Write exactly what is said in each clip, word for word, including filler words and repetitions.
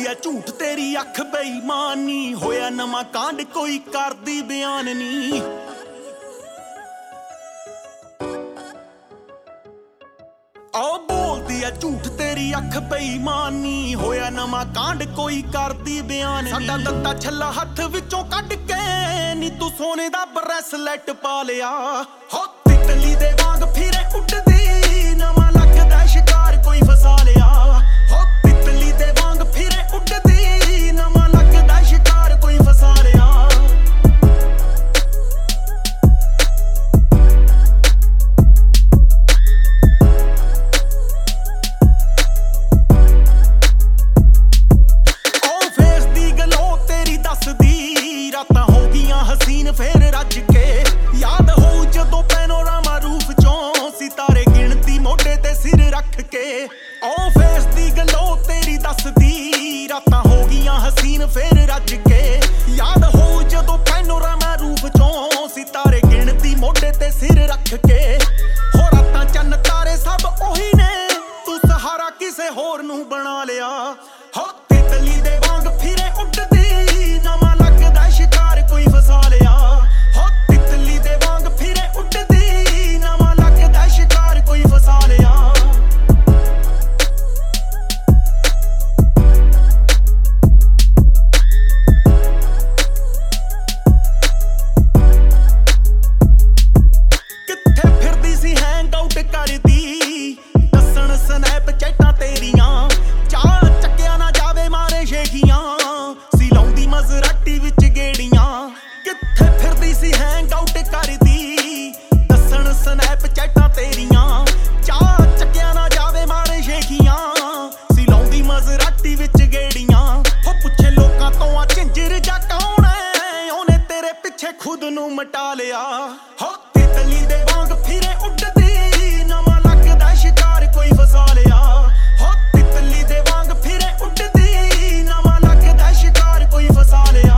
ਐ ਝੂਠ ਤੇਰੀ ਅੱਖ ਬੇਈਮਾਨੀ ਹੋਇਆ ਨਵਾਂ ਕਾਂਡ ਕੋਈ ਕਰਦੀ ਬਿਆਨ ਨੀ। ਆ ਬੋਲਦੀ ਐ ਝੂਠ ਤੇਰੀ ਅੱਖ ਬੇਈਮਾਨੀ ਹੋਇਆ ਨਵਾਂ ਕਾਂਡ ਕੋਈ ਕਰਦੀ ਬਿਆਨ ਨੀ। ਸਾਡਾ ਦਿੱਤਾ ਛੱਲਾ ਹੱਥ ਵਿੱਚੋਂ ਕੱਢ ਕੇ ਨੀ ਤੂੰ ਸੋਨੇ ਦਾ ਬਰੈਸਲੈਟ ਪਾ ਲਿਆ। ਹੋ ਤਿਤਲੀ ਦੇ ਵਾਂਗ ਫਿਰੇ ਉੱਡਦੀ ਨਵਾਂ ਲੱਗਦਾ ਸ਼ਿਕਾਰ ਕੋਈ ਫਸਾ ਲਿਆ। ਹੋ ਤਿਤਲੀ ਦੇ ਵਾਂਗ ਫਿਰੇ ਉੱਡਦੀ ਨਵਾਂ ਲੱਗਦਾ ਸ਼ਿਕਾਰ ਕੋਈ ਫਸਾ ਲਿਆ। ਰਾਤਾਂ ਹੋ ਗਈਆਂ ਹਸੀਨ ਫੇਰ ਰੱਜ ਕੇ ਯਾਦ ਹੋਊ ਜਦੋਂ ਪੈਨੋਰਾਮਾ ਰੂਫ ਚੋਂ ਸਿਤਾਰੇ ਗਿਣਤੀ ਮੋਢੇ ਤੇ ਸਿਰ ਰੱਖ ਕੇ। ਉਹ ਫੇਸ ਦੀ ਗਲੋ ਤੇਰੀ ਦੱਸਦੀ ਰਾਤਾਂ ਹੋ ਗਈਆਂ ਹਸੀਨ ਫੇਰ ਰੱਜ ਕੇ ਯਾਦ ਹੋਊ ਜਦੋਂ ਪੈਨੋਰਾਮਾ ਰੂਫ ਚੋਂ ਸਿਤਾਰੇ ਗਿਣਤੀ ਮੋਢੇ ਤੇ ਸਿਰ ਰੱਖ ਕੇ। ਹੋ ਰਾਤਾਂ ਚੰਨ ਤਾਰੇ ਸਭ ਉਹੀ ਨੇ ਤੂੰ ਸਹਾਰਾ ਕਿਸੇ ਹੋਰ ਨੂੰ ਬਣਾ ਲਿਆ। ਹੋ ਤਿਤਲੀ ਦੇ ਵਾਂਗ ਫਿਰੇ ਉੱਡਦੀ ਨਵਾਂ ਲੱਗਦਾ ਸ਼ਿਕਾਰ ਕੋਈ ਫਸਾ ਲਿਆ। ਹੋ ਤਿਤਲੀ ਦੇ ਵਾਂਗ ਫਿਰੇ ਉੱਡਦੀ ਨਵਾਂ ਲੱਗਦਾ ਸ਼ਿਕਾਰ ਕੋਈ ਫਸਾ ਲਿਆ। ਕਿੱਥੇ ਫਿਰਦੀ ਸੀ ਹੈਂਗ ਆਊਟ ਕਰਦੀ ਦੱਸਣ ਸਨੈਪ ਚੈਟਾਂ ਤੇਰੀਆਂ ਚਾਹ ਚੱਕਿਆ ਨਾ ਜਾਵੇ ਮਾਰੇ ਸ਼ੇਖੀਆਂ ਸੀ ਲਾਉਂਦੀ ਮਜ਼ਰਾਟੀ ਵਿੱਚ ਗੇੜੀਆਂ। ਕਿੱਥੇ ਫਿਰਦੀ ਸੀ ਹੈਂਗ ਆਊਟ ਕਰਦੀ ਦੱਸਣ ਸਨੈਪ ਚੈਟਾਂ ਤੇਰੀਆਂ ਚਾਹ ਚੱਕਿਆ ਨਾ ਜਾਵੇ ਮਾਰੇ ਸ਼ੇਖੀਆਂ ਸੀ ਲਾਉਂਦੀ ਮਜ਼ਰਾਟੀ ਵਿੱਚ ਗੇੜੀਆਂ। ਹੋ ਪੁੱਛੇ ਲੋਕਾਂ ਤੋਂ ਆ ਝਿੰਜਰ ਜਾ ਕੌਣ ਐ ਉਹਨੇ ਤੇਰੇ ਪਿੱਛੇ ਖੁਦ ਨੂੰ ਮਟਾ ਲਿਆ। ਹੋ ਤਿਤਲੀ ਦੇ ਵਾਂਗ ਫਿਰੇ ਉੱਡਦੀ ਨਵਾਂ ਲੱਗਦਾ ਸ਼ਿਕਾਰ ਕੋਈ ਫਸਾ ਲਿਆ। ਹੋ ਤਿਤਲੀ ਦੇ ਵਾਂਗ ਫਿਰੇ ਉੱਡਦੀ ਨਵਾਂ ਲੱਗਦਾ ਸ਼ਿਕਾਰ ਕੋਈ ਫਸਾ ਲਿਆ।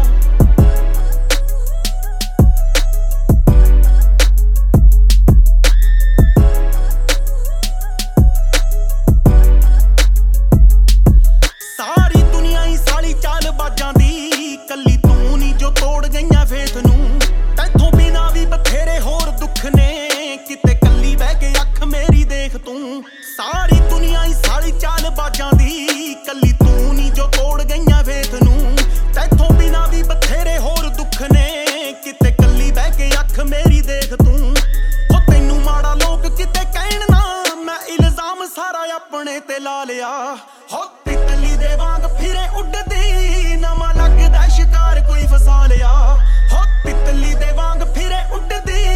ਸਾਰੀ ਦੁਨੀਆ ਹੀ ਸਾਲੀ ਚਾਲ ਬਾਜਾਂ ਦੀ ਕੱਲੀ ਤੂੰ ਨੀ ਜੋ ਤੋੜ ਗਈਆਂ ਫੇਥ ਨੂੰ। ਤੈਥੋਂ ਬਿਨਾ ਵੀ ਬਥੇਰੇ ਹੋਰ ਦੁੱਖ ਨੇ ਕਿਤੇ ਕੱਲੀ ਬਹਿ ਕੇ ਅੱਖ ਮੇਰੀ ਦੇਖ ਤੂੰ। ਸਾਰੀ ਦੁਨੀਆ ਹੀ ਸਾਲੀ ਚਾਲ ਬਾਜਾਂ ਦੀ ਕੱਲੀ ਤੂੰ ਨੀ ਜੋ ਤੋੜ ਗਈਆਂ ਫੇਥ ਨੂੰ। ਤੈਥੋਂ ਬਿਨਾ ਵੀ ਬਥੇਰੇ ਹੋਰ ਦੁੱਖ ਨੇ ਕਿਤੇ ਕੱਲੀ ਬਹਿ ਕੇ ਅੱਖ ਮੇਰੀ ਦੇਖ ਤੂੰ। ਹੋ ਤੈਨੂੰ ਮਾੜਾ ਲੋਕ ਕਿਤੇ ਕਹਿਣ ਨਾ ਮੈਂ ਇਲਜ਼ਾਮ ਸਾਰਾ ਆਪਣੇ ਤੇ ਲਾ ਲਿਆ। ਹੋ ਤਿਤਲੀ ਦੇ ਵਾਂਗ ਫਿਰੇ ਉੱਡਦੀ ਨਵਾਂ ਲੱਗਦਾ ਸ਼ਿਕਾਰ ਕੋਈ ਫਸਾ ਲਿਆ। ਹੋ ਤਿਤਲੀ ਦੇ ਵਾਂਗ ਫਿਰੇ ਉੱਡਦੀ